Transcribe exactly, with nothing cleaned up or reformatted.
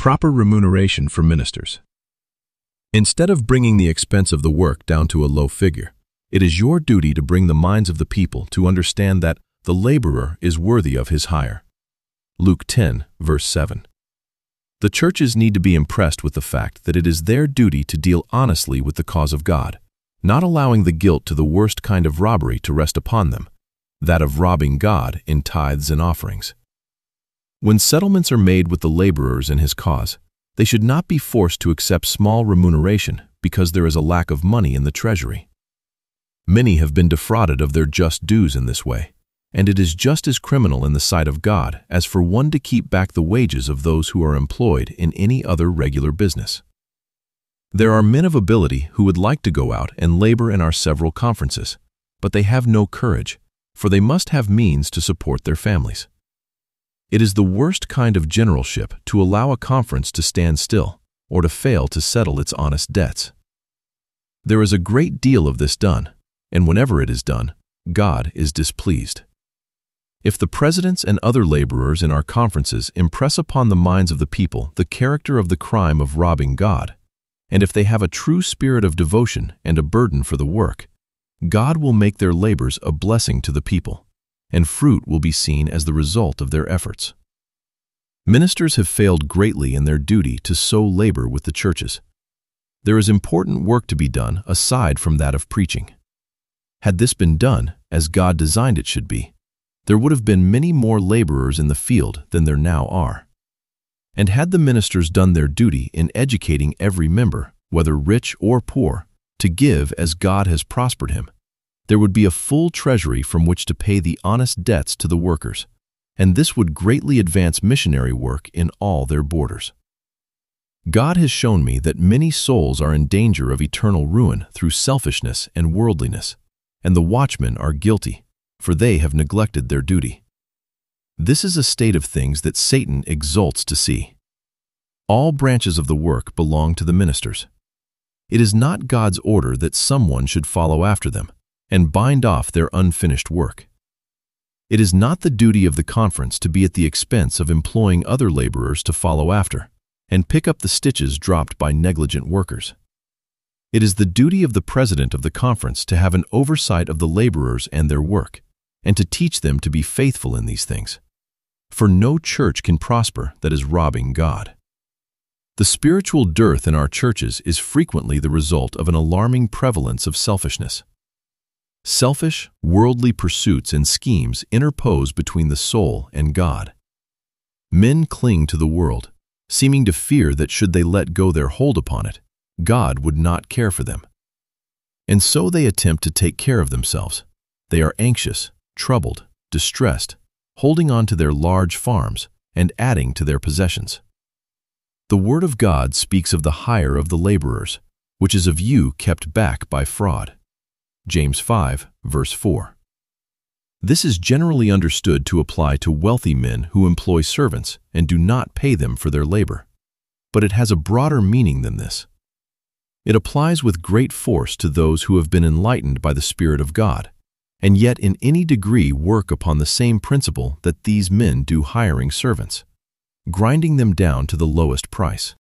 Proper remuneration for ministers. Instead of bringing the expense of the work down to a low figure, it is your duty to bring the minds of the people to understand that the laborer is worthy of his hire. Luke ten, verse seven. The churches need to be impressed with the fact that it is their duty to deal honestly with the cause of God, not allowing the guilt to the worst kind of robbery to rest upon them, that of robbing God in tithes and offerings. When settlements are made with the laborers in his cause, they should not be forced to accept small remuneration because there is a lack of money in the treasury. Many have been defrauded of their just dues in this way, and it is just as criminal in the sight of God as for one to keep back the wages of those who are employed in any other regular business. There are men of ability who would like to go out and labor in our several conferences, but they have no courage, for they must have means to support their families. It is the worst kind of generalship to allow a conference to stand still or to fail to settle its honest debts. There is a great deal of this done, and whenever it is done, God is displeased. If the presidents and other laborers in our conferences impress upon the minds of the people the character of the crime of robbing God, and if they have a true spirit of devotion and a burden for the work, God will make their labors a blessing to the people, and fruit will be seen as the result of their efforts. Ministers have failed greatly in their duty to so labor with the churches. There is important work to be done aside from that of preaching. Had this been done as God designed it should be, there would have been many more laborers in the field than there now are. And had the ministers done their duty in educating every member, whether rich or poor, to give as God has prospered him, there would be a full treasury from which to pay the honest debts to the workers, and this would greatly advance missionary work in all their borders. God has shown me that many souls are in danger of eternal ruin through selfishness and worldliness, and the watchmen are guilty, for they have neglected their duty. This is a state of things that Satan exults to see. All branches of the work belong to the ministers. It is not God's order that someone should follow after them and bind off their unfinished work. It is not the duty of the conference to be at the expense of employing other laborers to follow after and pick up the stitches dropped by negligent workers. It is the duty of the president of the conference to have an oversight of the laborers and their work, and to teach them to be faithful in these things. For no church can prosper that is robbing God. The spiritual dearth in our churches is frequently the result of an alarming prevalence of selfishness. Selfish, worldly pursuits and schemes interpose between the soul and God. Men cling to the world, seeming to fear that should they let go their hold upon it, God would not care for them. And so they attempt to take care of themselves. They are anxious, troubled, distressed, holding on to their large farms and adding to their possessions. The Word of God speaks of the hire of the laborers, which is of you kept back by fraud. James five, verse four. This is generally understood to apply to wealthy men who employ servants and do not pay them for their labor. But it has a broader meaning than this. It applies with great force to those who have been enlightened by the Spirit of God, and yet in any degree work upon the same principle that these men do hiring servants, grinding them down to the lowest price.